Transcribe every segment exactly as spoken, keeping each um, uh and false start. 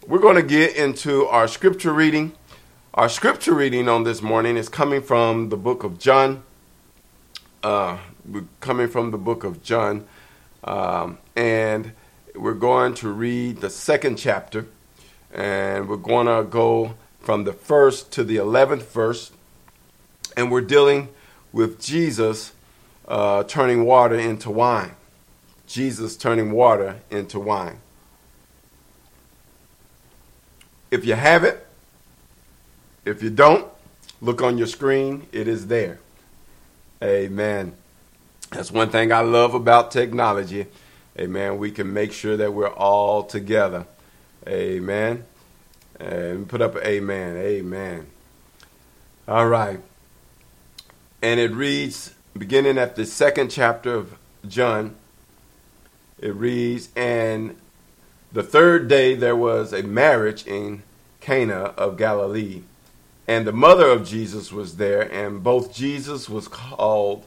we're going to get into our scripture reading. Our scripture reading on this morning is coming from the book of John. Uh, we're coming from the book of John. Um, and we're going to read the second chapter. And we're going to go from the first to the eleventh verse. And we're dealing with Jesus uh, turning water into wine. Jesus turning water into wine. If you have it, if you don't, look on your screen. It is there. Amen. That's one thing I love about technology. Amen. We can make sure that we're all together. Amen. And put up amen. Amen. All right. And it reads, beginning at the second chapter of John, it reads, and the third day there was a marriage in Cana of Galilee, and the mother of Jesus was there, and both Jesus was called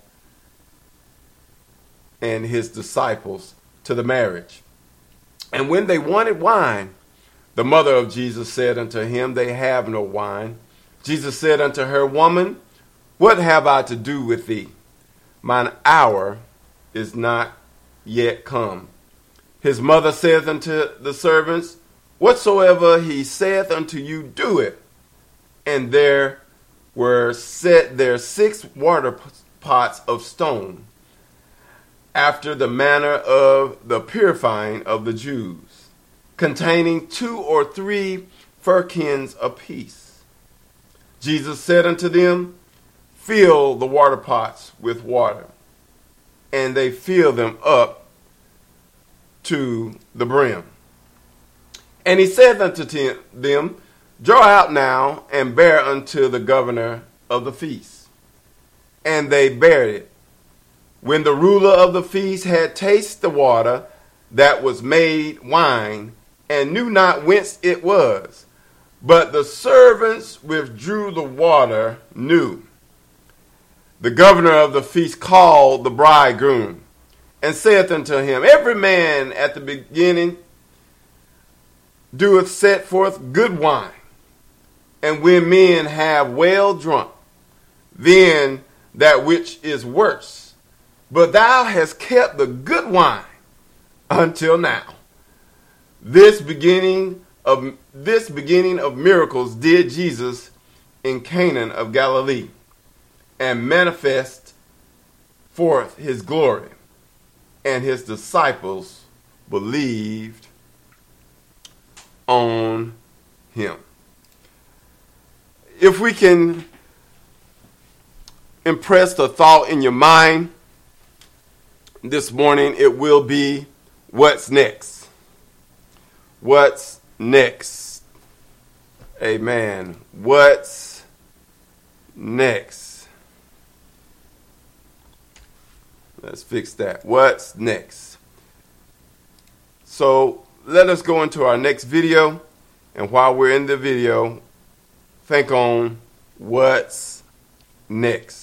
and his disciples to the marriage. And when they wanted wine, the mother of Jesus said unto him, they have no wine. Jesus said unto her, Woman, what have I to do with thee? Mine hour is not yet come. His mother saith unto the servants, Whatsoever he saith unto you, do it. And there were set there six water pots of stone, after the manner of the purifying of the Jews, containing two or three firkins apiece. Jesus said unto them, Fill the water pots with water. And they filled them up to the brim. And he said unto them, Draw out now, and bear unto the governor of the feast. And they bare it. When the ruler of the feast had tasted the water that was made wine, and knew not whence it was, but the servants withdrew the water new. The governor of the feast called the bridegroom, and saith unto him, Every man at the beginning doeth set forth good wine, and when men have well drunk, then that which is worse. But thou hast kept the good wine until now. This beginning of this beginning of miracles did Jesus in Cana of Galilee, and manifest forth his glory. And his disciples believed on him. If we can impress the thought in your mind this morning, it will be, what's next? What's next? Amen. What's next? Let's fix that. What's next? So let us go into our next video. And while we're in the video, think on what's next.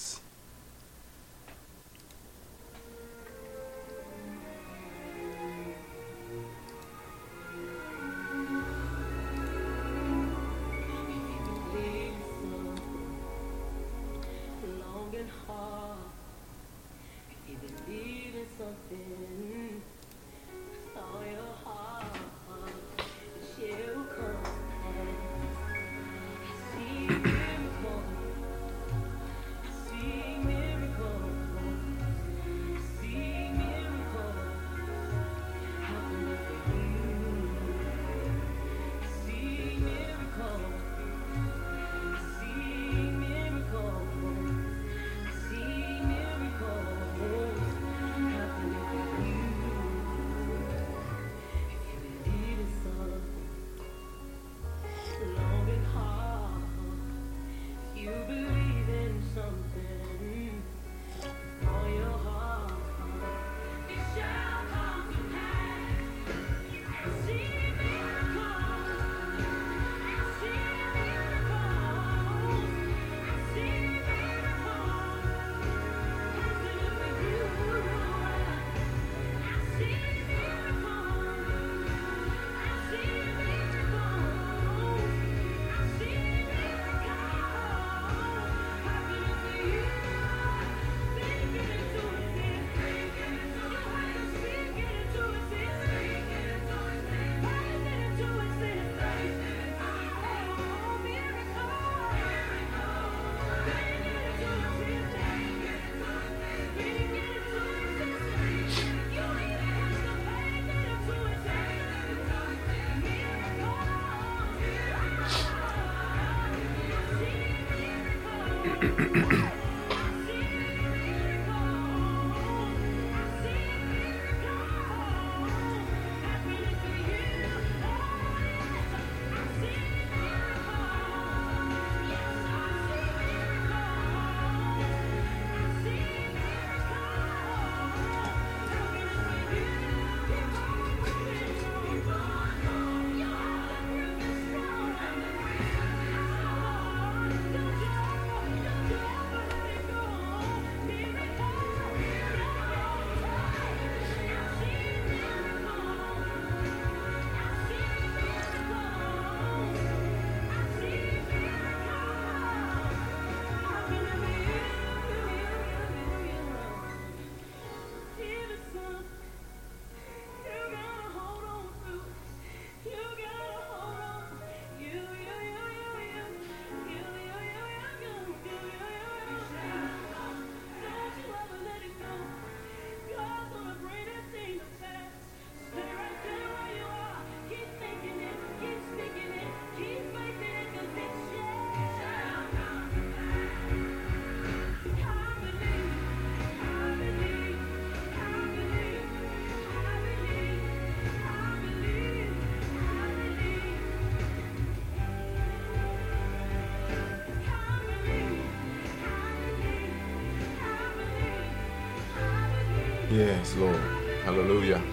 Yes, Lord. Hallelujah.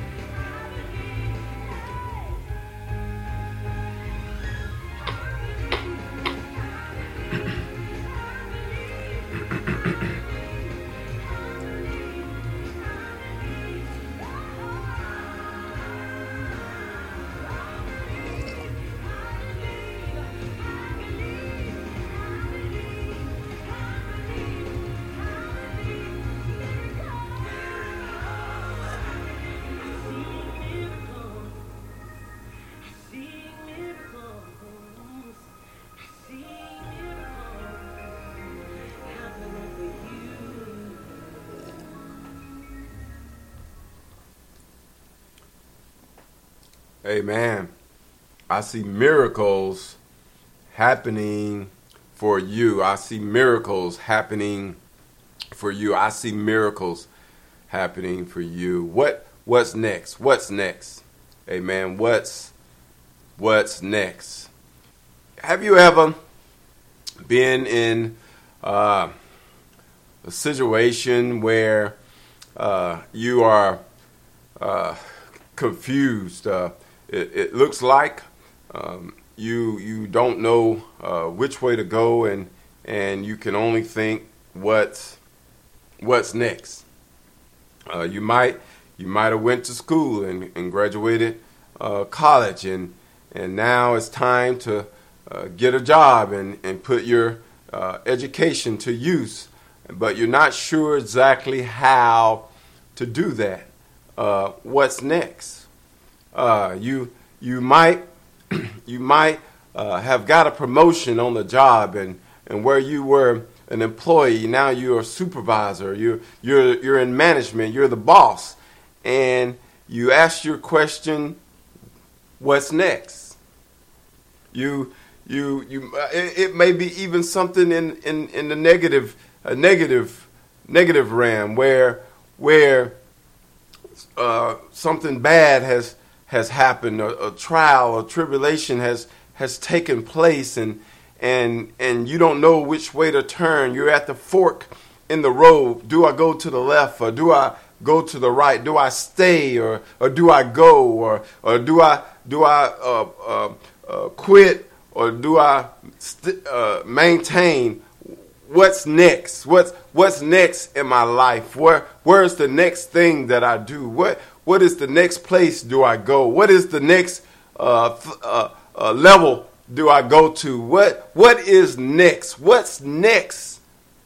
Amen. I see miracles happening for you. I see miracles happening for you. I see miracles happening for you. What what's next? What's next? Amen. What's what's next? Have you ever been in uh, a situation where uh, you are uh, confused? Uh, It, it looks like um, you you don't know uh, which way to go, and and you can only think what's what's next. Uh, you might you might have went to school and, and graduated uh, college, and and now it's time to uh, get a job and and put your uh, education to use, but you're not sure exactly how to do that. Uh, what's next? Uh, you you might you might uh, have got a promotion on the job, and, and where you were an employee, now you're a supervisor. You're you're you're in management. You're the boss, and you ask your question, "What's next?" You you you. It, it may be even something in, in, in the negative a negative negative realm where where uh, something bad has. has happened, a, a trial, a tribulation has has taken place, and and and you don't know which way to turn. You're at the fork in the road. Do I go to the left, or do I go to the right? Do I stay, or or do I go, or or do I do I uh, uh, uh, quit, or do I st- uh, maintain? What's next? What's what's next in my life? Where where's the next thing that I do? What What is the next place do I go? What is the next uh, uh, uh, level do I go to? What What is next? What's next?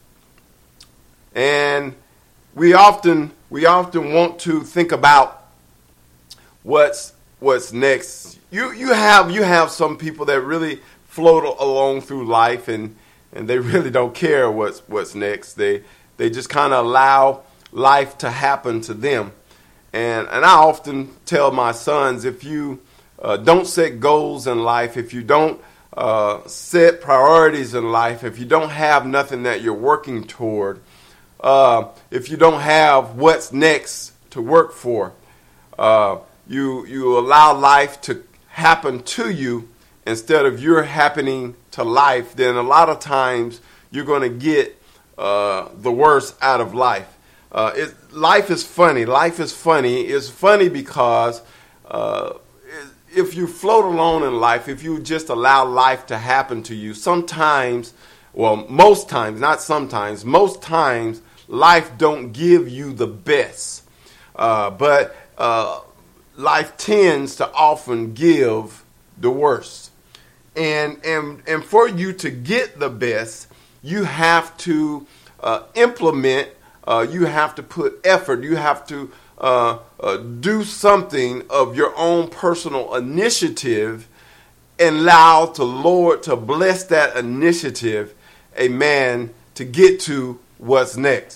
And we often we often want to think about what's what's next. You you have you have some people that really float along through life, and and they really don't care what's what's next. They they just kind of allow life to happen to them. And and I often tell my sons, if you uh, don't set goals in life, if you don't uh, set priorities in life, if you don't have nothing that you're working toward, uh, if you don't have what's next to work for, uh, you you allow life to happen to you instead of you're happening to life, then a lot of times you're going to get uh, the worst out of life. Uh, it, life is funny. Life is funny. It's funny because uh, if you float alone in life, if you just allow life to happen to you, sometimes, well, most times, not sometimes, most times, life don't give you the best. Uh, but uh, life tends to often give the worst. And, and, and for you to get the best, you have to uh, implement, uh, you have to put effort, you have to uh, uh, do something of your own personal initiative and allow the Lord to bless that initiative, amen, to get to what's next.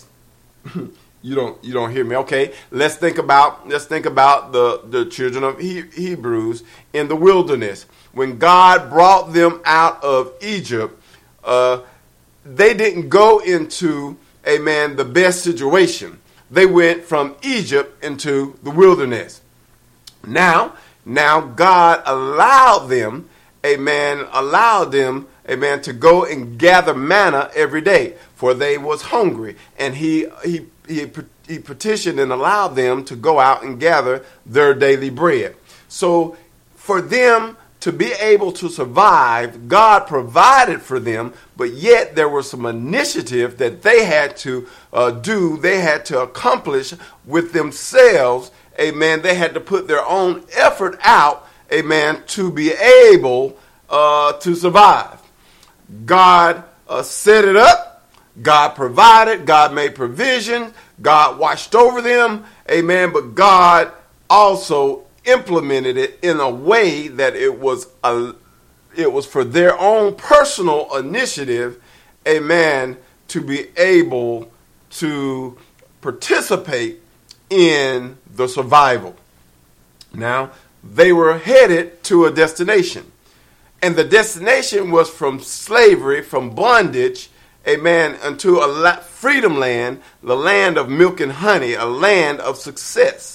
You don't you don't hear me. Okay, let's think about let's think about the, the children of he, Hebrews in the wilderness. When God brought them out of Egypt, uh, they didn't go into, amen, the best situation. They went from Egypt into the wilderness. Now, now God allowed them, amen, allowed them, amen, to go and gather manna every day, for they was hungry. And he he he he petitioned and allowed them to go out and gather their daily bread. So for them to be able to survive, God provided for them, but yet there was some initiative that they had to uh, do, they had to accomplish with themselves, amen. They had to put their own effort out, amen, to be able uh, to survive. God uh, set it up, God provided, God made provision, God watched over them, amen, but God also implemented it in a way that it was a, it was for their own personal initiative, amen, to be able to participate in the survival. Now, they were headed to a destination, and the destination was from slavery, from bondage, amen, unto a la- freedom land, the land of milk and honey, a land of success.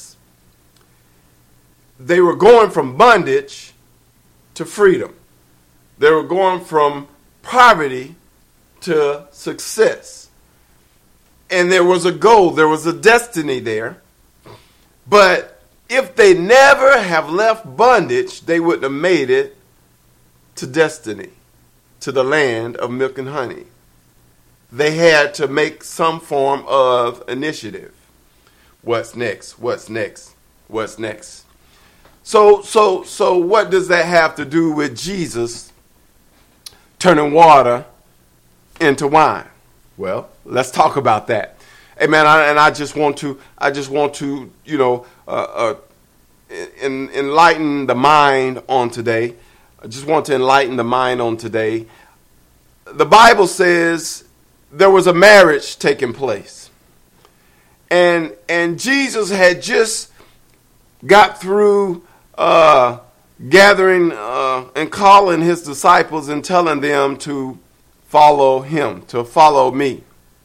They were going from bondage to freedom. They were going from poverty to success. And there was a goal, there was a destiny there. But if they never have left bondage, they wouldn't have made it to destiny, to the land of milk and honey. They had to make some form of initiative. What's next? What's next? What's next? So, so, so what does that have to do with Jesus turning water into wine? Well, let's talk about that. Amen. I, and I just want to, I just want to, you know, uh, uh, in, enlighten the mind on today. I just want to enlighten the mind on today. The Bible says there was a marriage taking place, and and Jesus had just got through Uh, gathering uh, and calling his disciples and telling them to follow him, to follow me.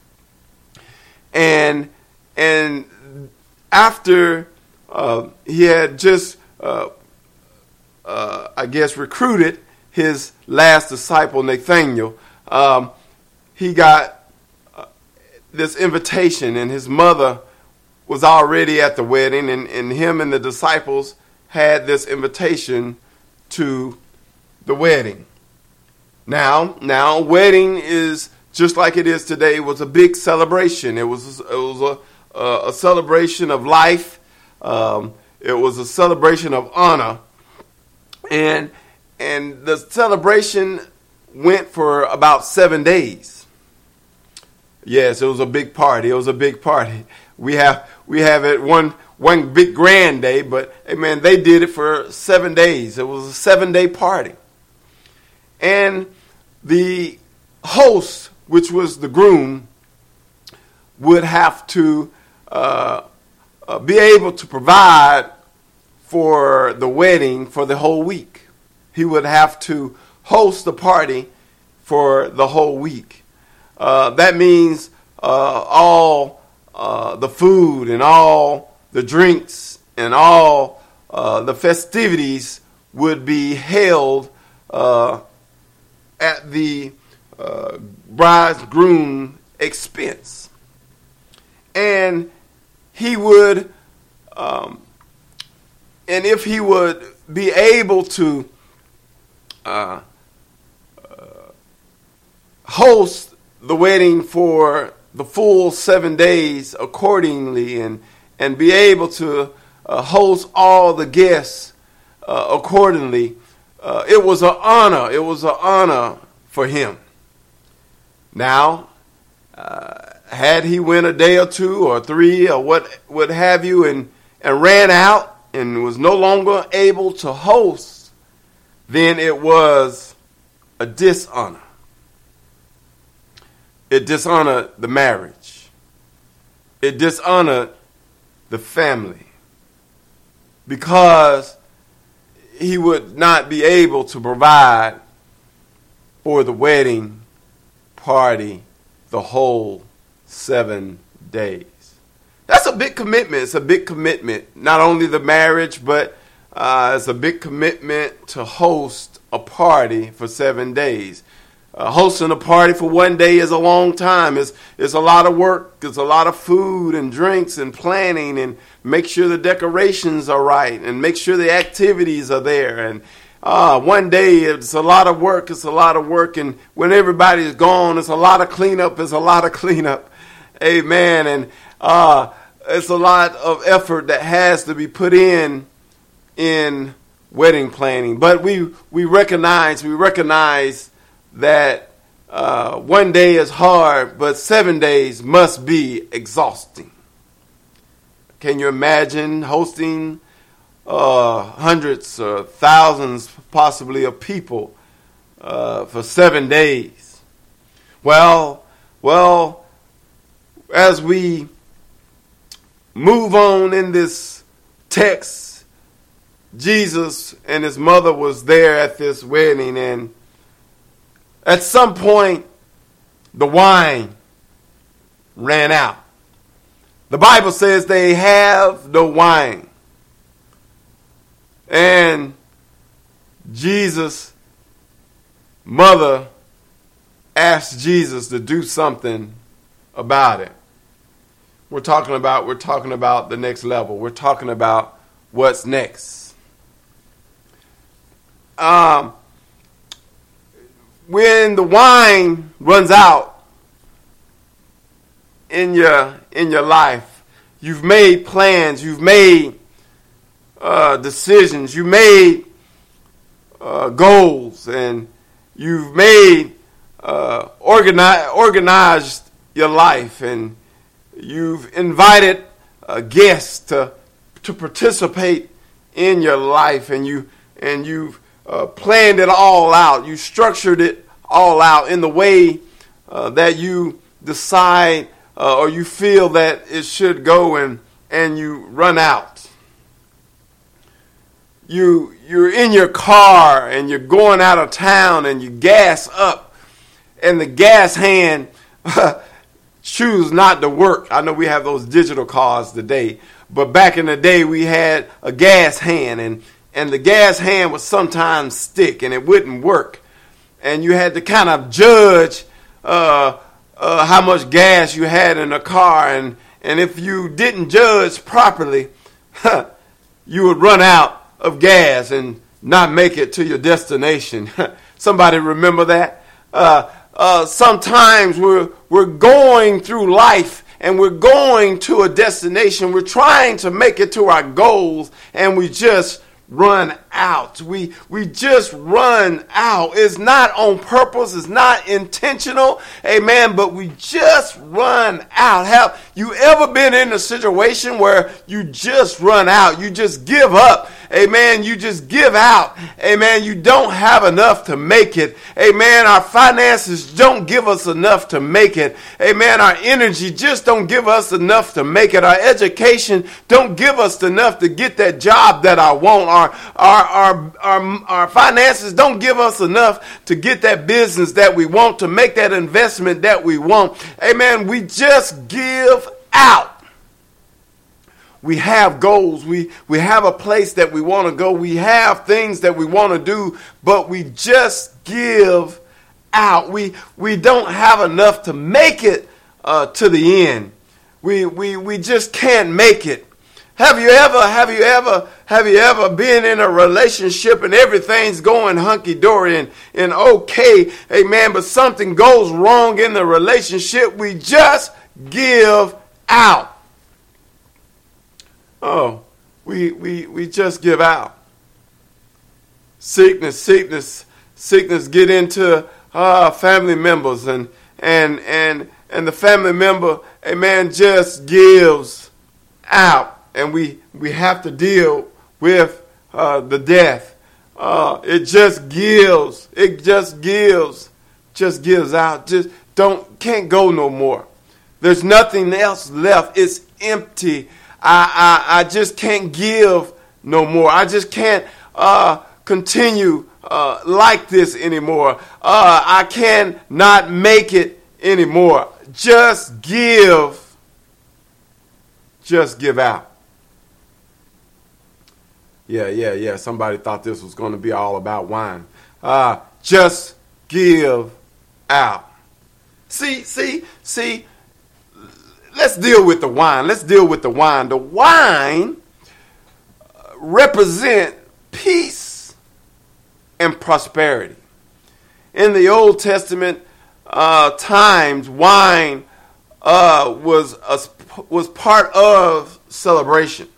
And and after uh, he had just, uh, uh, I guess, recruited his last disciple, Nathaniel, um, he got uh, this invitation, and his mother was already at the wedding, and, and him and the disciples had this invitation to the wedding. Now, now, wedding is just like it is today. It was a big celebration. It was it was a a, a celebration of life. Um, it was a celebration of honor, and and the celebration went for about seven days. Yes, it was a big party. It was a big party. We have we have it one. One big grand day, but hey man, they did it for seven days. It was a seven day party. And the host, which was the groom, would have to uh, uh, be able to provide for the wedding for the whole week. He would have to host the party for the whole week. Uh, that means uh, all uh, the food and all the drinks and all uh, the festivities would be held uh, at the uh, bridegroom expense. And he would, um, and if he would be able to uh, uh, host the wedding for the full seven days accordingly, and and be able to uh, host all the guests uh, accordingly, uh, it was an honor. It was an honor for him. Now, uh, had he went a day or two or three or what what have you, and and ran out and was no longer able to host, then it was a dishonor. It dishonored the marriage. It dishonored the family, because he would not be able to provide for the wedding party the whole seven days. That's a big commitment. It's a big commitment. Not only the marriage, but uh, it's a big commitment to host a party for seven days. Uh, hosting a party for one day is a long time. It's, it's a lot of work. It's a lot of food and drinks and planning, and make sure the decorations are right and make sure the activities are there. And uh, one day it's a lot of work. It's a lot of work. And when everybody's gone, it's a lot of cleanup. It's a lot of cleanup. Amen. And uh, it's a lot of effort that has to be put in in wedding planning. But we we recognize we recognize that uh, one day is hard, but seven days must be exhausting. Can you imagine hosting uh, hundreds or thousands, possibly, of people uh, for seven days? Well, well, as we move on in this text, Jesus and his mother was there at this wedding, and at some point, the wine ran out. The Bible says they have no wine. And Jesus' mother asked Jesus to do something about it. We're talking about, we're talking about the next level. We're talking about what's next. Um, when the wine runs out in your in your life, you've made plans, you've made uh, decisions, you made uh, goals, and you've made uh, organize, organized your life, and you've invited uh, guests to to participate in your life, and you and you've uh, planned it all out. You structured it all out in the way uh, that you decide uh, or you feel that it should go, and and you run out. You you're in your car and you're going out of town and you gas up, and the gas hand choose not to work. I know we have those digital cars today, but back in the day we had a gas hand, and, and the gas hand would sometimes stick and it wouldn't work. And you had to kind of judge uh, uh, how much gas you had in the car. And, and if you didn't judge properly, you would run out of gas and not make it to your destination. Somebody remember that? Uh, uh, sometimes we're, we're going through life and we're going to a destination. We're trying to make it to our goals, and we just run out. We we just run out. It's not on purpose. It's not intentional. Amen. But we just run out. Have you ever been in a situation where you just run out? You just give up amen, you just give out, amen, you don't have enough to make it, amen, our finances don't give us enough to make it, amen, our energy just don't give us enough to make it, our education don't give us enough to get that job that I want, our, our, our, our, our finances don't give us enough to get that business that we want, to make that investment that we want, amen, we just give out. We have goals. We, we have a place that we want to go. We have things that we want to do, but we just give out. We, we don't have enough to make it uh, to the end. We, we, we just can't make it. Have you ever, have you ever, have you ever been in a relationship and everything's going hunky-dory and, and okay, amen, but something goes wrong in the relationship? We just give out. Oh, we, we, we just give out. Sickness, sickness, sickness get into uh, family members and, and, and, and the family member, amen, just gives out. And we, we have to deal with uh, the death. Uh, it just gives, it just gives, just gives out. Just don't, can't go no more. There's nothing else left. It's empty. I, I, I just can't give no more. I just can't uh, continue uh, like this anymore. Uh, I cannot make it anymore. Just give. Just give out. Yeah, yeah, yeah. Somebody thought this was going to be all about wine. Uh, just give out. See, see, see. Let's deal with the wine. Let's deal with the wine. The wine represent peace and prosperity. In the Old Testament uh, times, wine uh, was a, was part of celebration,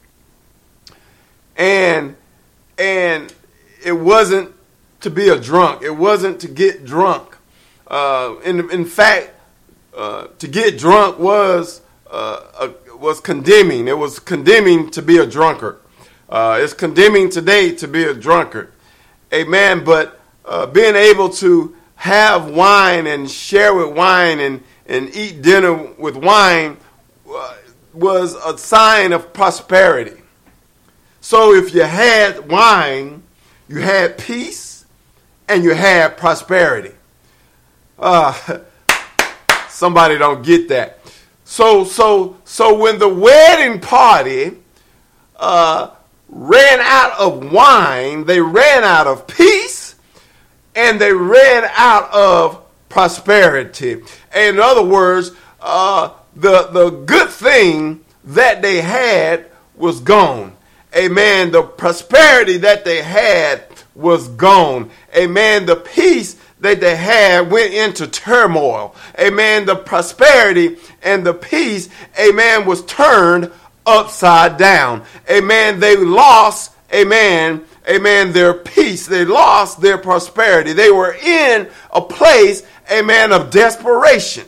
and and it wasn't to be a drunk. It wasn't to get drunk. Uh, in in fact. Uh, to get drunk was uh, a, was condemning. It was condemning to be a drunkard. Uh, it's condemning today to be a drunkard. Amen. But uh, being able to have wine and share with wine and, and eat dinner with wine uh, was a sign of prosperity. So if you had wine, you had peace and you had prosperity. Uh Somebody don't get that. So, so, so when the wedding party uh, ran out of wine, they ran out of peace, and they ran out of prosperity. In other words, uh, the the good thing that they had was gone. Amen. The prosperity that they had was gone. Amen. The peace that they had went into turmoil. Amen. The prosperity and the peace, amen, was turned upside down. Amen. They lost, amen, amen, their peace. They lost their prosperity. They were in a place, amen, of desperation.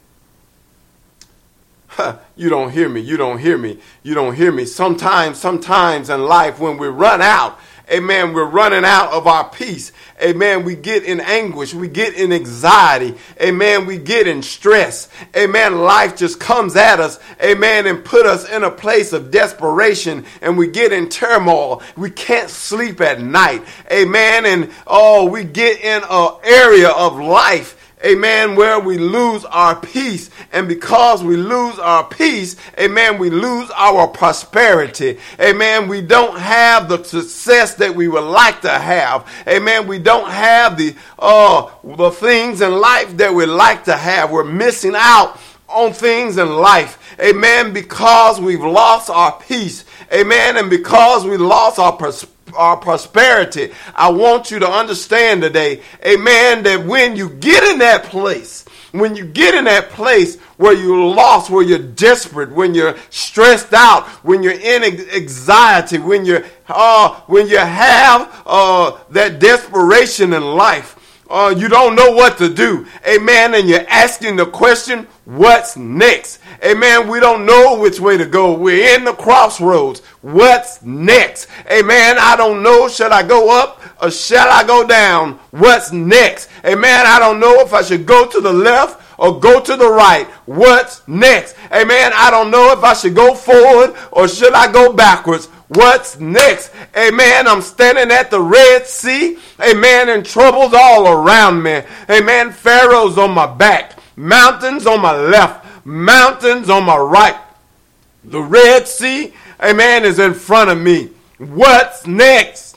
Huh, you don't hear me. You don't hear me. You don't hear me. Sometimes, sometimes in life when we run out, amen, we're running out of our peace. Amen, we get in anguish. We get in anxiety. Amen, we get in stress. Amen, life just comes at us. Amen, and put us in a place of desperation. And we get in turmoil. We can't sleep at night. Amen, and oh, we get in an area of life, amen, where we lose our peace. And because we lose our peace, amen, we lose our prosperity. Amen, we don't have the success that we would like to have. Amen, we don't have the, uh, the things in life that we like to have. We're missing out on things in life. Amen, because we've lost our peace. Amen, and because we lost our prosperity. Our prosperity. I want you to understand today, amen, that when you get in that place, when you get in that place where you're lost, where you're desperate, when you're stressed out, when you're in anxiety, when you're, uh, when you have uh, that desperation in life, uh, you don't know what to do. Amen. And you're asking the question, what's next? Amen. We don't know which way to go. We're in the crossroads. What's next? Amen. I don't know. Should I go up or shall I go down? What's next? Amen. I don't know if I should go to the left or go to the right. What's next? Amen. I don't know if I should go forward or should I go backwards. What's next? Amen. I'm standing at the Red Sea. Amen. And troubles all around me. Amen. Pharaoh's on my back. Mountains on my left. Mountains on my right. The Red Sea, amen, is in front of me. What's next?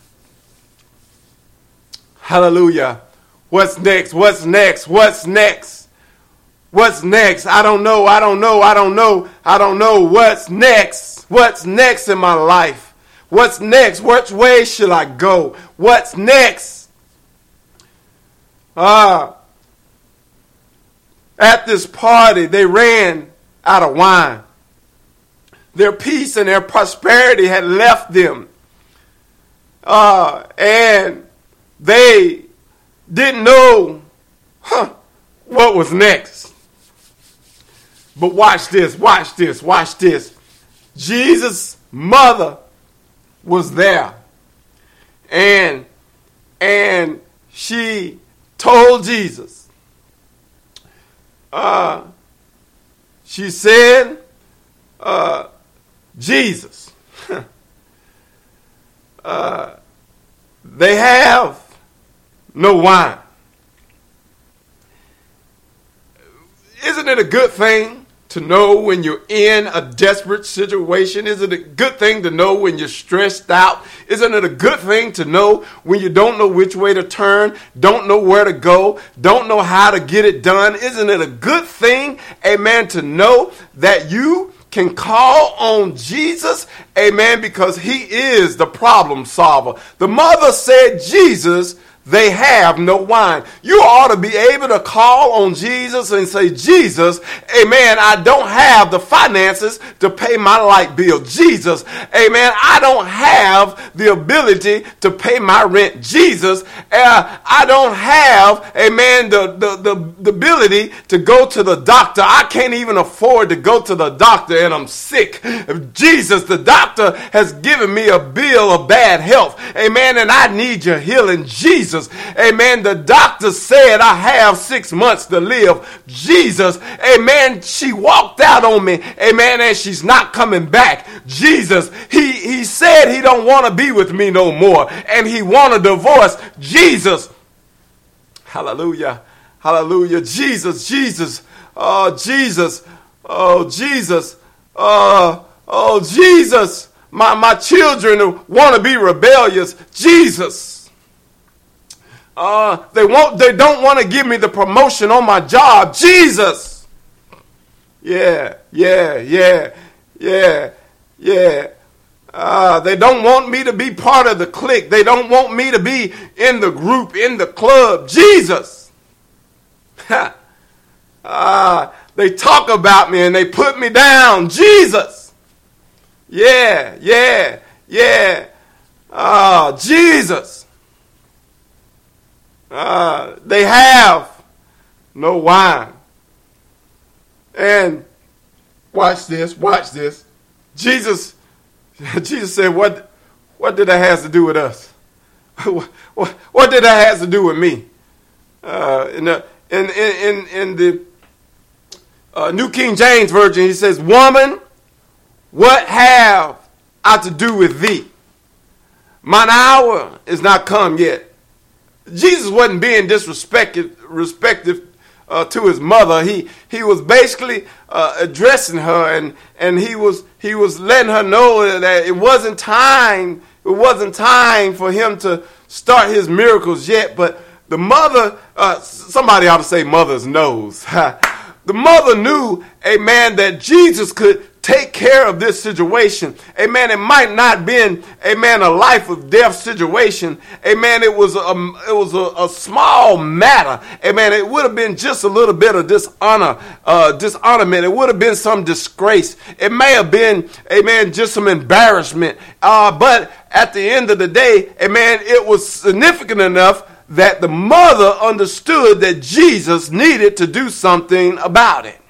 Hallelujah. What's next? What's next? What's next? What's next? I don't know. I don't know. I don't know. I don't know. What's next? What's next in my life? What's next? Which way shall I go? What's next? Ah. Uh, at this party, they ran out of wine. Their peace and their prosperity had left them. Uh, and they didn't know huh, what was next. But watch this, watch this, watch this. Jesus' mother was there. And, and she told Jesus, uh, she said, uh, Jesus, uh, they have no wine. Isn't it a good thing to know when you're in a desperate situation? Isn't it a good thing to know when you're stressed out? Isn't it a good thing to know when you don't know which way to turn, don't know where to go, don't know how to get it done? Isn't it a good thing, amen, to know that you can call on Jesus, amen, because he is the problem solver. The mother said, Jesus, they have no wine. You ought to be able to call on Jesus and say, Jesus, amen, I don't have the finances to pay my light bill. Jesus, amen, I don't have the ability to pay my rent. Jesus, uh, I don't have, amen, the, the, the, the ability to go to the doctor. I can't even afford to go to the doctor and I'm sick. Jesus, the doctor has given me a bill of bad health. Amen, and I need your healing. Jesus, amen, the doctor said I have six months to live. Jesus, amen, she walked out on me, amen, and she's not coming back. Jesus, he, he said he don't want to be with me no more, and he want a divorce. Jesus, hallelujah, hallelujah, Jesus, Jesus, oh, Jesus, oh, Jesus, oh, oh, Jesus, my, my children want to be rebellious. Jesus. Uh, they won't. They don't want to give me the promotion on my job. Jesus. Yeah, yeah, yeah, yeah, yeah. Uh, they don't want me to be part of the clique. They don't want me to be in the group, in the club. Jesus. uh, they talk about me and they put me down. Jesus. Yeah, yeah, yeah. Oh, Jesus. Uh, they have no wine. And watch this, watch this. Jesus, Jesus said, what, what did that have to do with us? what, what did that have to do with me? Uh, in the, in, in, in the uh, New King James Version, he says, woman, what have I to do with thee? Mine hour is not come yet. Jesus wasn't being disrespectful respectful, uh, to his mother. He he was basically uh, addressing her, and and he was he was letting her know that it wasn't time. It wasn't time for him to start his miracles yet. But the mother, uh, somebody ought to say, mother's knows. The mother knew, amen, that Jesus could take care of this situation. Amen. It might not been, amen, a life or death situation. Amen. It was a, it was a, a small matter. Amen. It would have been just a little bit of dishonor, uh, dishonorment. It would have been some disgrace. It may have been, amen, just some embarrassment. Uh, but at the end of the day, amen, it was significant enough that the mother understood that Jesus needed to do something about it.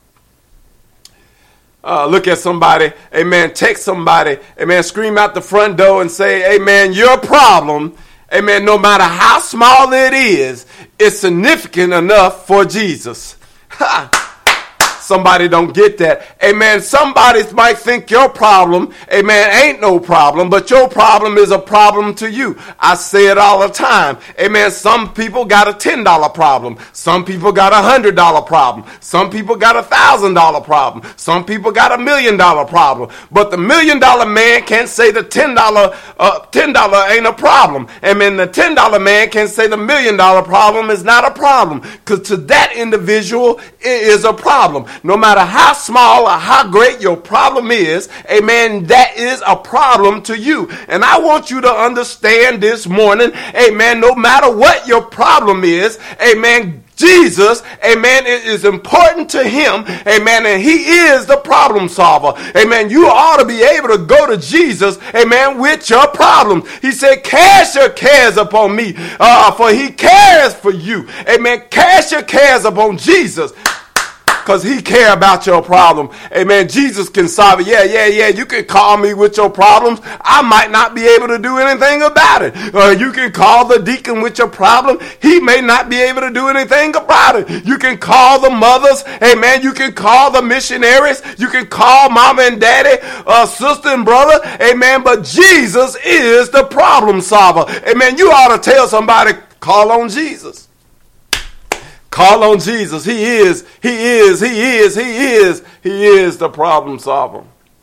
Uh, look at somebody, amen, text somebody, amen, scream out the front door and say, amen, your problem, amen, no matter how small it is, it's significant enough for Jesus. Ha! Somebody don't get that. Amen. Somebody might think your problem, amen, ain't no problem, but your problem is a problem to you. I say it all the time. Amen. Some people got a ten dollar problem. Some people got a one hundred dollar problem. Some people got a one thousand dollar problem. Some people got a million dollar problem. But the million dollar man can't say the ten dollar uh, ten dollar ain't a problem. Amen. The ten dollar man can say the million dollar problem is not a problem, because to that individual, it is a problem. No matter how small or how great your problem is, amen, that is a problem to you. And I want you to understand this morning, amen, no matter what your problem is, amen, Jesus, amen, it is important to him, amen, and he is the problem solver. Amen. You ought to be able to go to Jesus, amen, with your problem. He said, cast your cares upon me, uh, for he cares for you. Amen. Cast your cares upon Jesus, because he care about your problem. Amen. Jesus can solve it. Yeah, yeah, yeah. You can call me with your problems. I might not be able to do anything about it. Uh, you can call the deacon with your problem. He may not be able to do anything about it. You can call the mothers. Amen. You can call the missionaries. You can call mama and daddy, uh, sister and brother. Amen. But Jesus is the problem solver. Amen. You ought to tell somebody, call on Jesus. Call on Jesus. He is, he is, he is, he is, he is the problem solver.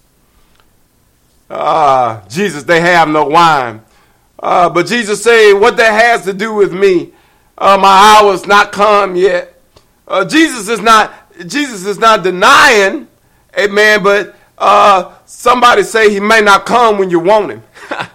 Ah, Jesus, they have no wine. Uh, but Jesus said, what that has to do with me, uh, my hour's not come yet. Uh, Jesus is not, Jesus is not denying, amen, but uh, somebody say he may not come when you want him.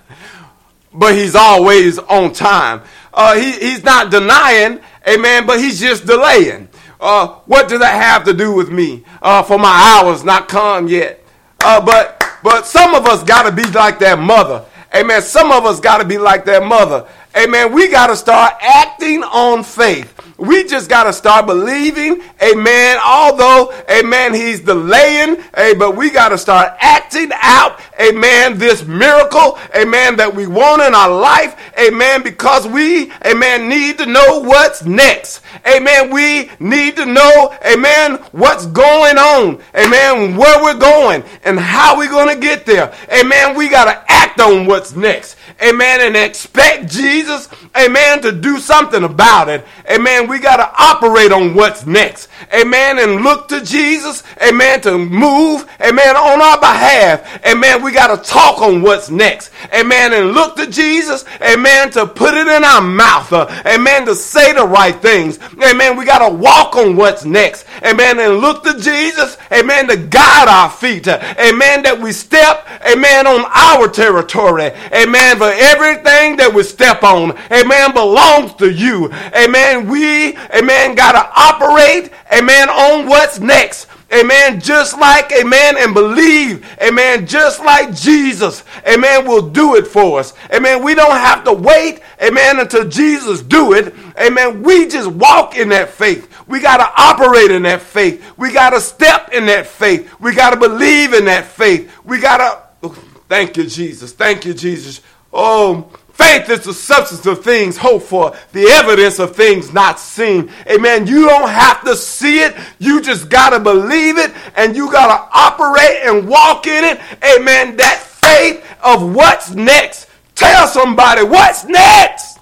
But he's always on time. Uh, he, he's not denying, amen, but he's just delaying. Uh, what does that have to do with me? Uh, for my hour's not come yet. Uh, but but some of us got to be like that mother. Amen. Some of us got to be like that mother. Amen. We got to start acting on faith. We just got to start believing, amen, although, amen, he's delaying, hey, but we got to start acting out, amen, this miracle, amen, that we want in our life, amen, because we, amen, need to know what's next. Amen, we need to know, amen, what's going on, amen, where we're going and how we're going to get there. Amen, we got to act on what's next. Amen, and expect Jesus, amen, to do something about it. Amen, we got to operate on what's next. Amen, and look to Jesus, amen, to move, amen, on our behalf. Amen, we got to talk on what's next. Amen, and look to Jesus, amen, to put it in our mouth. Uh, amen, to say the right things. Amen, we got to walk on what's next. Amen, and look to Jesus, amen, to guide our feet. Uh, amen, that we step, amen, on our territory. Amen, for everything that we step on, amen, belongs to you. Amen, we, amen, got to operate, amen, on what's next. Amen, just like, amen, and believe, amen, just like Jesus, amen, will do it for us. Amen, we don't have to wait, amen, until Jesus do it. Amen, we just walk in that faith. We got to operate in that faith. We got to step in that faith. We got to believe in that faith. We got to, oh, thank you, Jesus. Thank you, Jesus. Oh, faith is the substance of things hoped for, the evidence of things not seen. Amen. You don't have to see it. You just got to believe it, and you got to operate and walk in it. Amen. That faith of what's next. Tell somebody what's next.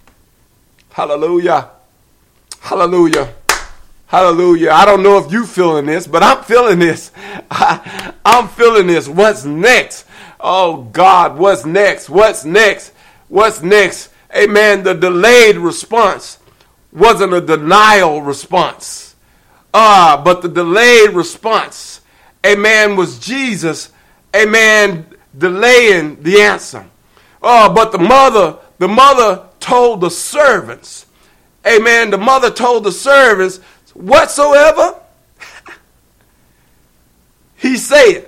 Hallelujah. Hallelujah. Hallelujah. I don't know if you feeling this, but I'm feeling this. I, I'm feeling this. What's next? Oh, God, what's next? What's next? What's next? Amen. The delayed response wasn't a denial response. Ah, uh, but the delayed response, amen, was Jesus, amen, delaying the answer. Oh, uh, but the mother, the mother told the servants, amen, the mother told the servants, whatsoever he said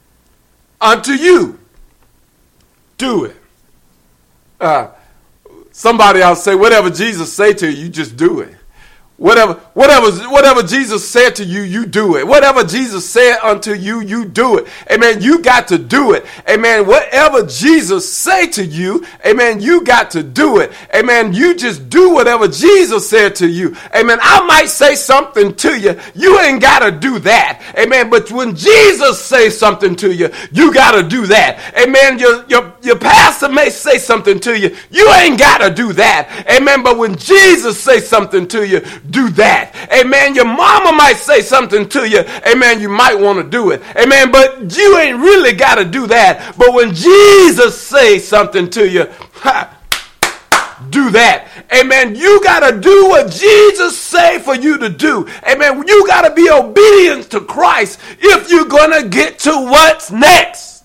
unto you, do it. Uh, Somebody else say, whatever Jesus say to you, you just do it. Whatever, whatever, whatever Jesus said to you, you do it. Whatever Jesus said unto you, you do it. Amen. You got to do it. Amen. Whatever Jesus say to you, amen, you got to do it. Amen. You just do whatever Jesus said to you. Amen. I might say something to you. You ain't got to do that. Amen. But when Jesus says something to you, you got to do that. Amen. Your, your, your pastor may say something to you. You ain't got to do that. Amen. But when Jesus says something to you, do that. Amen. Your mama might say something to you. Amen. You might want to do it. Amen. But you ain't really got to do that. But when Jesus says something to you, ha, do that. Amen. You got to do what Jesus say for you to do. Amen. You got to be obedient to Christ if you're going to get to what's next.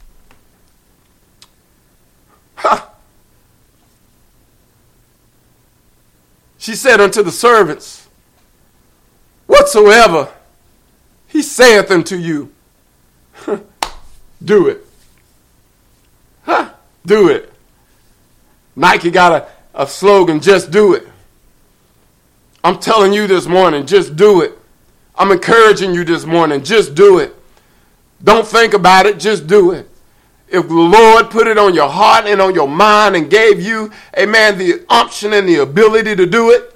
Ha. She said unto the servants, whatsoever he saith unto you, do it. Huh? Do it. Nike got a, a slogan, just do it. I'm telling you this morning, just do it. I'm encouraging you this morning, just do it. Don't think about it, just do it. If the Lord put it on your heart and on your mind and gave you, amen, the option and the ability to do it,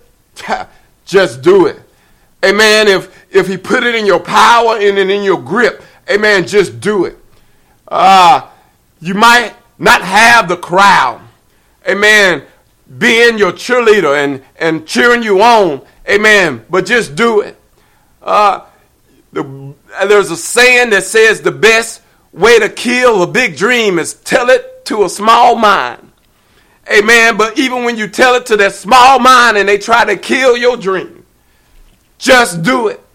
just do it. Amen. If if he put it in your power and in your grip, amen, just do it. Uh, you might not have the crowd, amen, being your cheerleader and, and cheering you on, amen, but just do it. Uh, the, there's a saying that says the best way to kill a big dream is tell it to a small mind. Amen. But even when you tell it to that small mind and they try to kill your dream, just do it.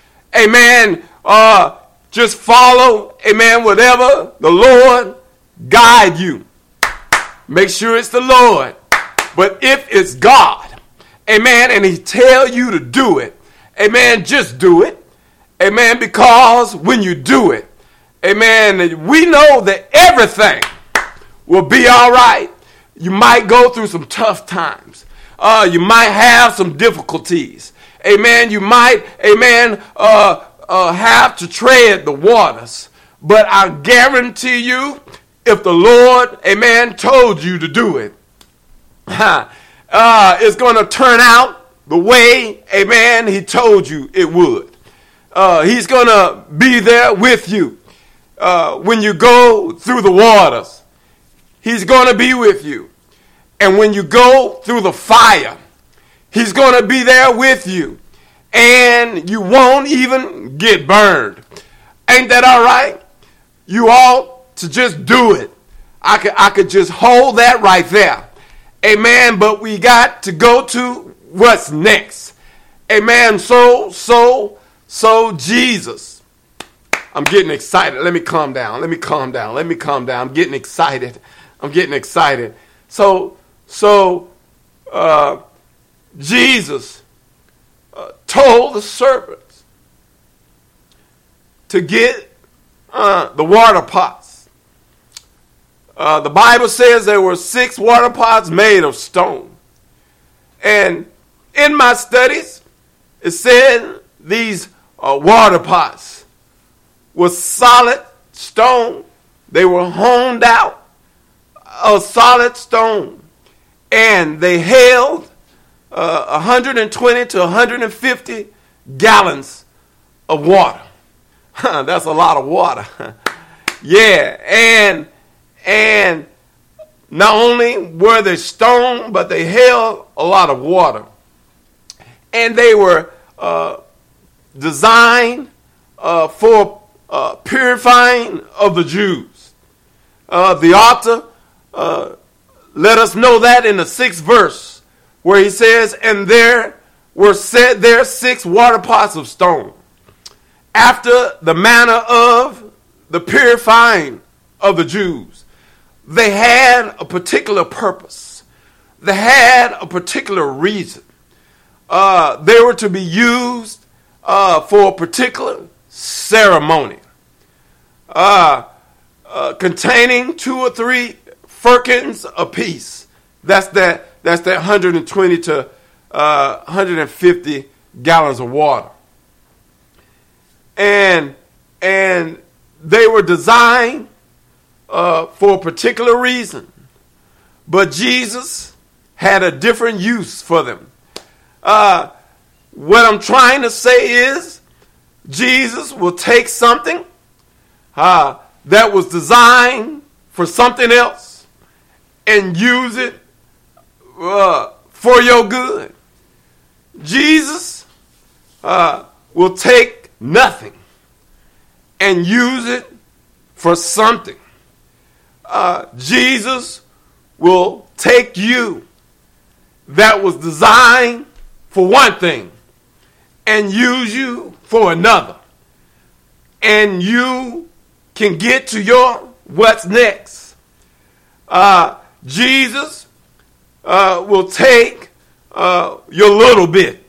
Amen. Uh, just follow, amen, whatever the Lord guide you. Make sure it's the Lord. But if it's God, amen, and he tell you to do it, amen, just do it. Amen. Because when you do it, amen, we know that everything will be all right. You might go through some tough times. Uh, you might have some difficulties. Amen. You might, amen, uh, uh, have to tread the waters. But I guarantee you, if the Lord, amen, told you to do it, uh, it's going to turn out the way, amen, he told you it would. Uh, he's going to be there with you. Uh, when you go through the waters, he's going to be with you. And when you go through the fire, he's going to be there with you. And you won't even get burned. Ain't that all right? You ought to just do it. I could, I could just hold that right there. Amen. But we got to go to what's next. Amen. So, so, so Jesus. I'm getting excited. Let me calm down. Let me calm down. Let me calm down. I'm getting excited. I'm getting excited. So, so, uh, Jesus uh, told the servants to get uh, the water pots. Uh, the Bible says there were six water pots made of stone. And in my studies, it said these uh, water pots was solid stone. They were honed out of solid stone. And they held uh, one hundred twenty to one hundred fifty gallons of water. That's a lot of water. Yeah. And, and not only were they stone, but they held a lot of water. And they were uh, designed uh, for uh, purifying of the Jews. Uh, the author uh, let us know that in the sixth verse, where he says, and there were set there six water pots of stone, after the manner of the purifying of the Jews. They had a particular purpose. They had a particular reason. Uh, they were to be used uh, for a particular ceremony, uh, uh, containing two or three firkins apiece. That's that that's that one hundred twenty to uh, one hundred fifty gallons of water. And, and they were designed uh, for a particular reason. But Jesus had a different use for them. Uh, what I'm trying to say is Jesus will take something uh, that was designed for something else and use it uh, for your good. Jesus uh, will take nothing and use it for something. Uh, Jesus will take you that was designed for one thing and use you for another. And you can get to your what's next. Uh, Jesus uh, will take uh, your little bit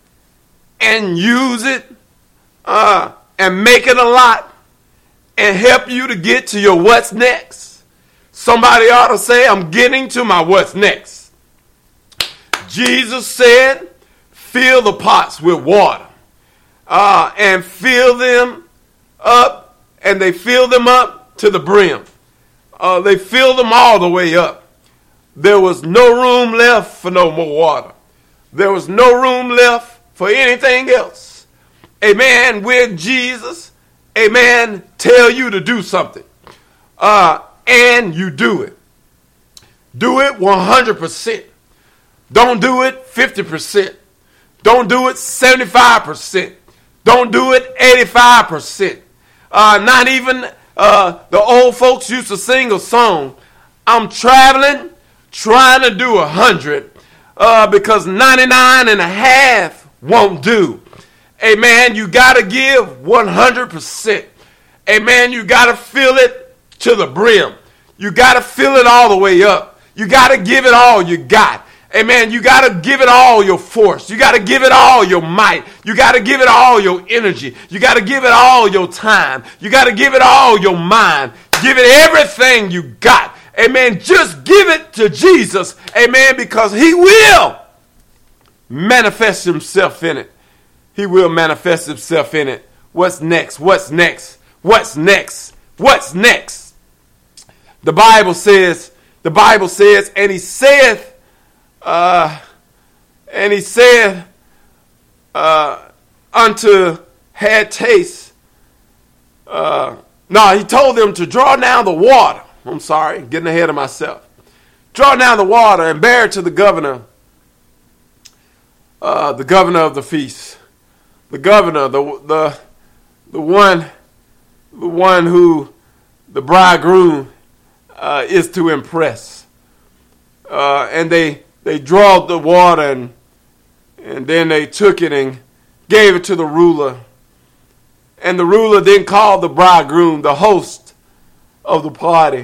and use it uh, and make it a lot and help you to get to your what's next. Somebody ought to say, I'm getting to my what's next. Jesus said, fill the pots with water uh, and fill them up, and they fill them up to the brim. Uh, they filled them all the way up. There was no room left for no more water. There was no room left for anything else. Amen. With Jesus, amen, tell you to do something. Uh, and you do it. Do it one hundred percent. Don't do it fifty percent. Don't do it seventy-five percent. Don't do it eighty-five percent. Uh, not even uh, the old folks used to sing a song. I'm traveling, trying to do one hundred uh, because ninety-nine and a half won't do. Amen. You got to give one hundred percent. Amen. You got to fill it to the brim. You got to fill it all the way up. You got to give it all you got. Amen. You got to give it all your force. You got to give it all your might. You got to give it all your energy. You got to give it all your time. You got to give it all your mind. Give it everything you got. Amen. Just give it to Jesus. Amen. Because he will manifest himself in it. He will manifest himself in it. What's next? What's next? What's next? What's next? The Bible says, the Bible says, and he saith, uh, and he said uh, unto had taste. Uh, no, he told them to draw down the water. I'm sorry, getting ahead of myself. Draw down the water and bear it to the governor, uh, the governor of the feast. The governor, the the the one, the one who the bridegroom uh, is to impress. Uh, and they they drawed the water and and then they took it and gave it to the ruler. And the ruler then called the bridegroom, the host of the party.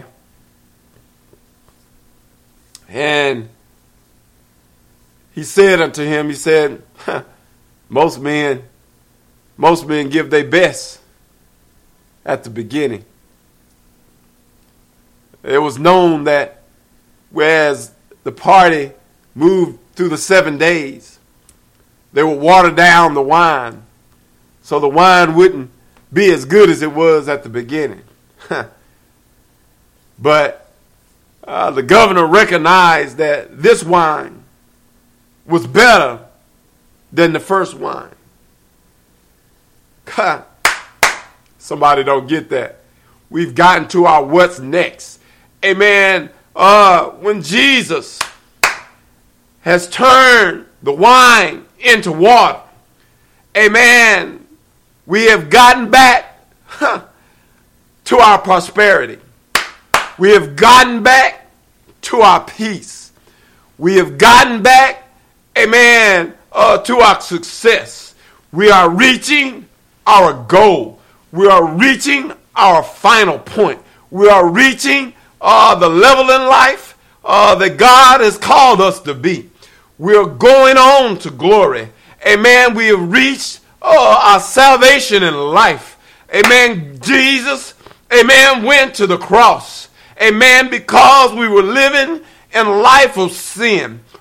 And he said unto him, he said, most men, most men give their best at the beginning. It was known that whereas the party moved through the seven days, they would water down the wine so the wine wouldn't be as good as it was at the beginning. But uh, the governor recognized that this wine was better than the first wine. Somebody don't get that. We've gotten to our what's next. Amen. Uh, when Jesus has turned the wine into water, amen, we have gotten back huh, to our prosperity. We have gotten back to our peace. We have gotten back, amen, uh, to our success. We are reaching our goal. We are reaching our final point. We are reaching uh, the level in life uh, that God has called us to be. We are going on to glory. Amen. We have reached uh, our salvation in life. Amen. Jesus, amen, went to the cross. Amen. Because we were living in a life of sin.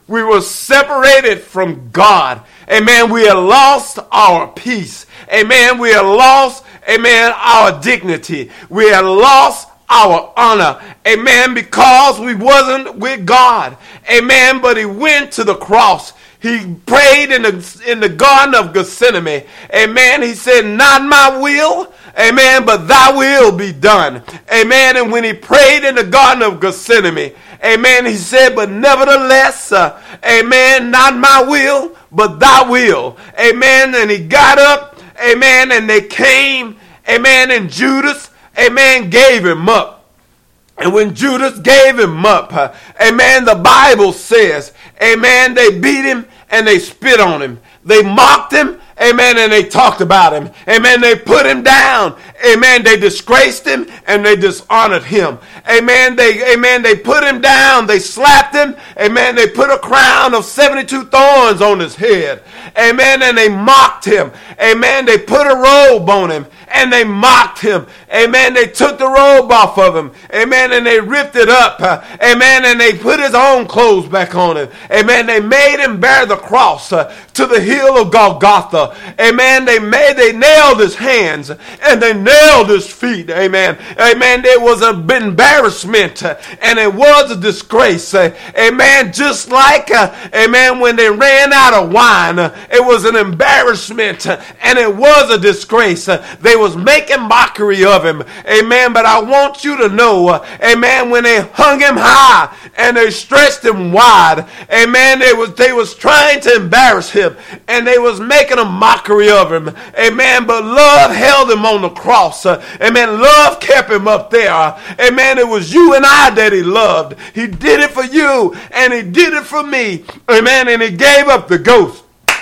We were separated from God. Amen. We had lost our peace. Amen. We had lost, amen, our dignity. We had lost our honor. Amen. Because we wasn't with God. Amen. But he went to the cross. He prayed in the, in the Garden of Gethsemane. Amen. He said, not my will, amen, but thy will be done. Amen. And when he prayed in the Garden of Gethsemane, amen, he said, but nevertheless, uh, amen, not my will, but thy will. Amen. And he got up, amen, and they came, amen, and Judas, amen, gave him up. And when Judas gave him up, uh, amen, the Bible says, amen, they beat him and they spit on him. They mocked him, amen, and they talked about him. Amen, they put him down. Amen, they disgraced him and they dishonored him. Amen, they, amen, they put him down. They slapped him. Amen, they put a crown of seventy-two thorns on his head. Amen, and they mocked him. Amen, they put a robe on him and they mocked him. Amen, they took the robe off of him. Amen, and they ripped it up. Uh, amen, and they put his own clothes back on him. Amen, they made him bear the cross uh, to the hill of Golgotha. Amen, they made, they nailed his hands and they nailed his feet. Amen, amen, it was an embarrassment uh, and it was a disgrace. Uh, amen, just like, uh, amen, when they ran out of wine, uh, it was an embarrassment uh, and it was a disgrace. Uh, they was making mockery of him. Amen, but I want you to know, uh, amen, when they hung him high and they stretched him wide, amen, they was, they was trying to embarrass him and they was making a mockery of him. Amen, but love held him on the cross. Uh, amen, love kept him up there. Uh, amen, it was you and I that he loved. He did it for you and he did it for me. Amen, and he gave up the ghost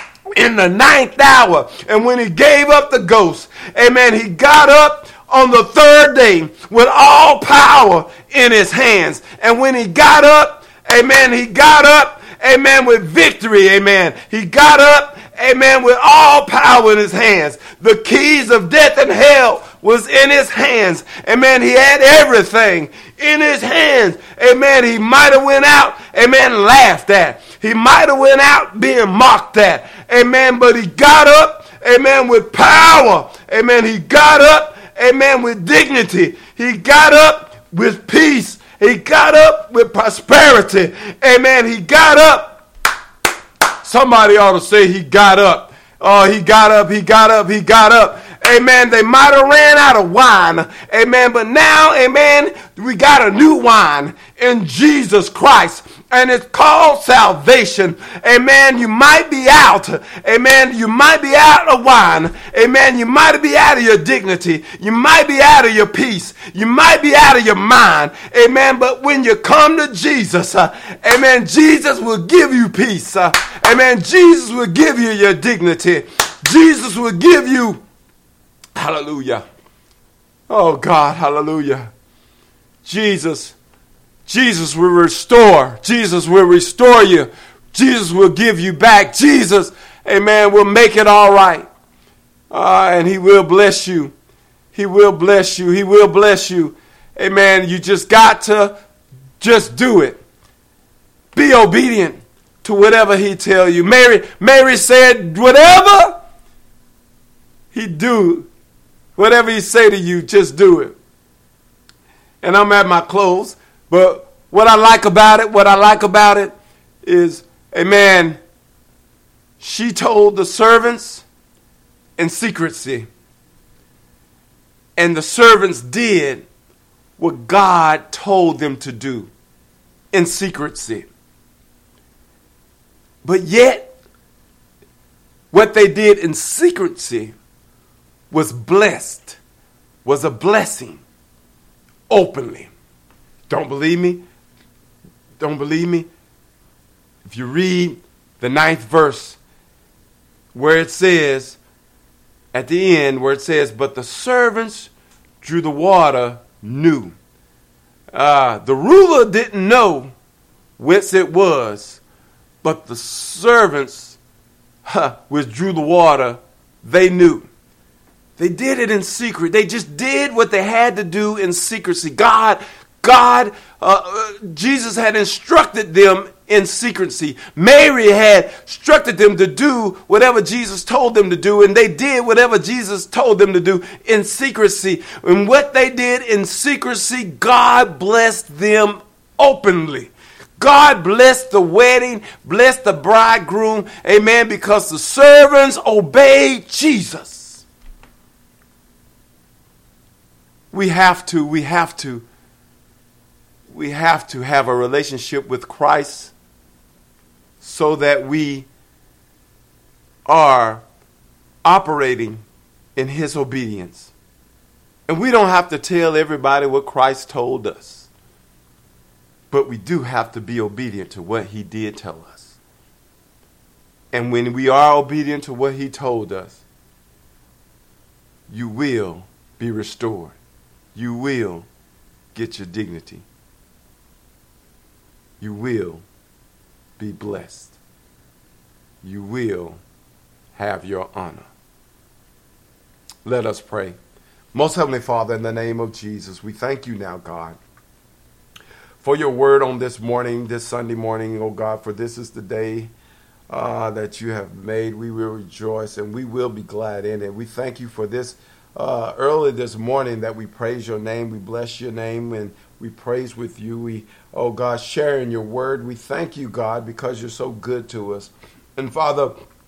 in the ninth hour. And when he gave up the ghost, amen, he got up on the third day with all power in his hands. And when he got up, amen, he got up, amen, with victory, amen. He got up, amen, with all power in his hands. The keys of death and hell was in his hands. Amen, he had everything in his hands. Amen, he might have went out, amen, laughed at. He might have went out being mocked at. Amen, but he got up, amen, with power. Amen, he got up, amen, with dignity. He got up with peace. He got up with prosperity. Amen, he got up. Somebody ought to say he got up. Oh, he got up, he got up, he got up. Amen, they might have ran out of wine. Amen, but now, amen, we got a new wine in Jesus Christ. And it's called salvation. Amen. You might be out. Amen. You might be out of wine. Amen. You might be out of your dignity. You might be out of your peace. You might be out of your mind. Amen. But when you come to Jesus, uh, amen, Jesus will give you peace. Uh, amen. Jesus will give you your dignity. Jesus will give you, hallelujah. Oh God, hallelujah. Jesus Jesus will restore. Jesus will restore you. Jesus will give you back. Jesus, amen, will make it all right. Uh, and he will bless you. He will bless you. He will bless you. Amen. You just got to just do it. Be obedient to whatever he tell you. Mary, Mary said, whatever he do, whatever he say to you, just do it. And I'm at my close. But what I like about it, what I like about it is, amen, she told the servants in secrecy. And the servants did what God told them to do in secrecy. But yet, what they did in secrecy was blessed, was a blessing openly. Don't believe me? Don't believe me? If you read the ninth verse where it says, at the end where it says, but the servants drew the water new. Uh, the ruler didn't know whence it was, but the servants huh, which drew the water, they knew. They did it in secret. They just did what they had to do in secrecy. God God, uh, Jesus had instructed them in secrecy. Mary had instructed them to do whatever Jesus told them to do, and they did whatever Jesus told them to do in secrecy. And what they did in secrecy, God blessed them openly. God blessed the wedding, blessed the bridegroom, amen, because the servants obeyed Jesus. We have to, we have to, we have to have a relationship with Christ so that we are operating in his obedience. And we don't have to tell everybody what Christ told us. But we do have to be obedient to what he did tell us. And when we are obedient to what he told us, you will be restored. You will get your dignity. You will be blessed. You will have your honor. Let us pray. Most Heavenly Father, in the name of Jesus, we thank you now, God, for your word on this morning, this Sunday morning, oh God, for this is the day uh, that you have made. We will rejoice and we will be glad in it. We thank you for this uh, early this morning that we praise your name. We bless your name and we praise with you. We, oh God, sharing your word. We thank you, God, because you're so good to us. And Father,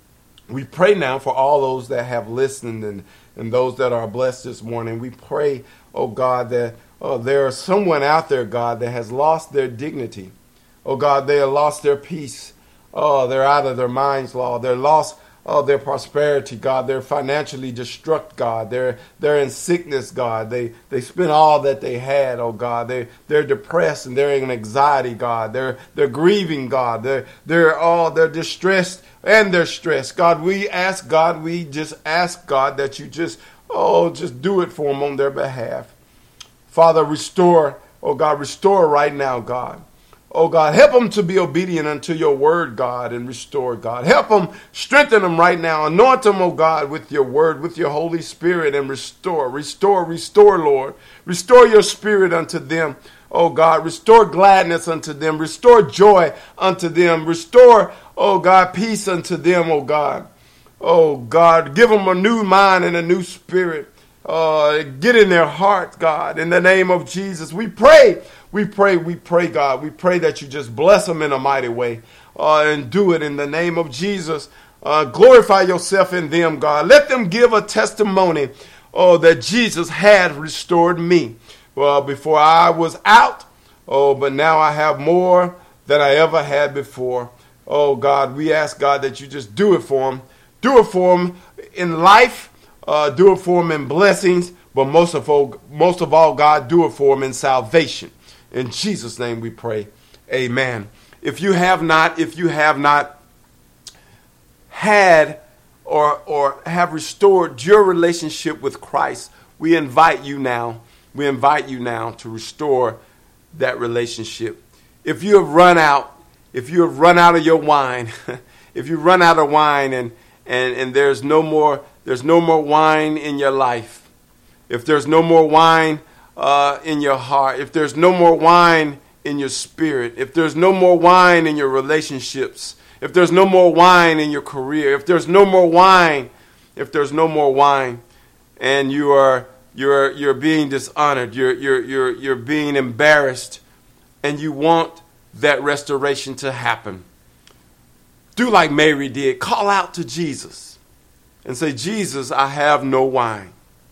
we pray now for all those that have listened and, and those that are blessed this morning. We pray, oh God, that oh, there is someone out there, God, that has lost their dignity. Oh God, they have lost their peace. Oh, they're out of their minds, Lord. They're lost oh, their prosperity, God. They're financially distraught, God. They're they're in sickness, God. They they spent all that they had, oh God. They they're depressed and they're in anxiety, God. They're they're grieving, God. They're they're all they're distressed and they're stressed. God, we ask, God, we just ask, God, that you just oh just do it for them on their behalf. Father, restore, oh God, restore right now, God. Oh God, help them to be obedient unto your word, God, and restore, God. Help them, strengthen them right now. Anoint them, oh God, with your word, with your Holy Spirit, and restore, restore, restore, Lord. Restore your spirit unto them, oh God. Restore gladness unto them. Restore joy unto them. Restore, oh God, peace unto them, oh God. Oh God, give them a new mind and a new spirit. Uh, get in their heart, God, in the name of Jesus. We pray, we pray, we pray, God. We pray that you just bless them in a mighty way uh, and do it in the name of Jesus. Uh, glorify yourself in them, God. Let them give a testimony oh, that Jesus had restored me. Well, before I was out, oh, but now I have more than I ever had before. Oh, God, we ask, God, that you just do it for them. Do it for them in life. Uh, do it for them in blessings, but most of all, most of all, God, do it for them in salvation. In Jesus' name we pray. Amen. If you have not, if you have not had or or have restored your relationship with Christ, we invite you now. We invite you now to restore that relationship. If you have run out, if you have run out of your wine, if you run out of wine and and and there's no more. There's no more wine in your life. If there's no more wine uh, in your heart, if there's no more wine in your spirit, if there's no more wine in your relationships, if there's no more wine in your career, if there's no more wine, if there's no more wine, and you are you're you're being dishonored, you're you're you're you're being embarrassed, and you want that restoration to happen, do like Mary did. Call out to Jesus. And say, Jesus, I have no wine.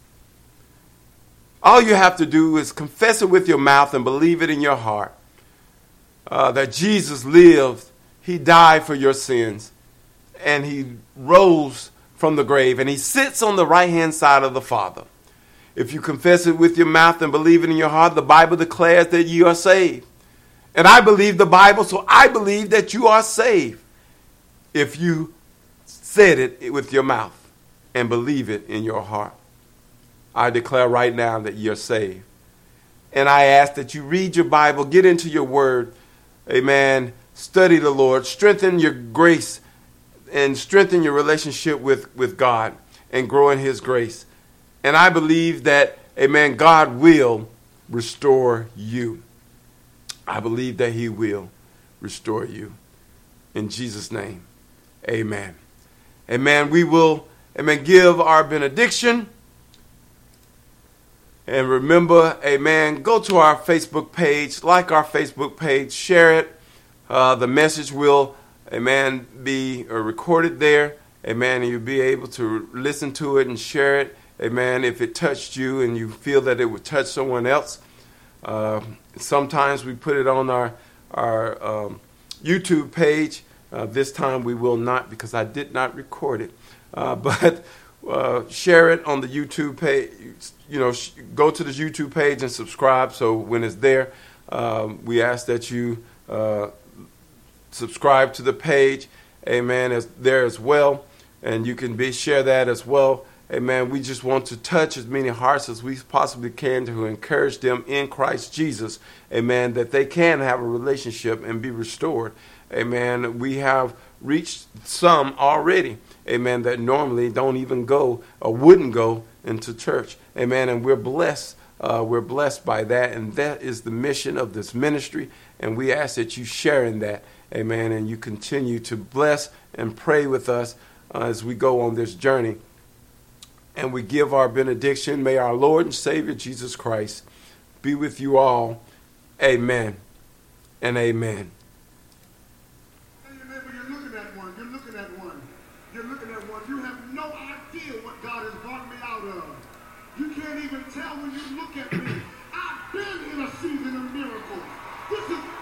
All you have to do is confess it with your mouth and believe it in your heart. Uh, that Jesus lived, he died for your sins, and he rose from the grave, and he sits on the right-hand side of the Father. If you confess it with your mouth and believe it in your heart, the Bible declares that you are saved. And I believe the Bible, so I believe that you are saved. If you said it with your mouth and believe it in your heart. I declare right now that you're saved. And I ask that you read your Bible, get into your word, amen, study the Lord, strengthen your grace, and strengthen your relationship with, with God, and grow in his grace. And I believe that, amen, God will restore you. I believe that he will restore you. In Jesus' name, amen. Amen. We will, amen, give our benediction. And remember, amen, go to our Facebook page, like our Facebook page, share it. Uh, the message will, amen, be uh, recorded there. Amen. And you'll be able to listen to it and share it. Amen. If it touched you and you feel that it would touch someone else. Uh, sometimes we put it on our, our um, YouTube page. Uh, this time we will not, because I did not record it. Uh, but uh, share it on the YouTube page. You know, sh- go to the YouTube page and subscribe. So when it's there, um, we ask that you uh, subscribe to the page. Amen. As there as well. And you can be share that as well. Amen. We just want to touch as many hearts as we possibly can to encourage them in Christ Jesus. Amen. That they can have a relationship and be restored. Amen. We have reached some already. Amen. That normally don't even go or wouldn't go into church. Amen. And we're blessed. Uh, we're blessed by that. And that is the mission of this ministry. And we ask that you share in that. Amen. And you continue to bless and pray with us uh, as we go on this journey. And we give our benediction. May our Lord and Savior Jesus Christ be with you all. Amen and amen. Hey, your neighbor, you're looking at one. You're looking at one. You're looking at one. You have no idea what God has brought me out of. You can't even tell when you look at me. I've been in a season of miracles. This is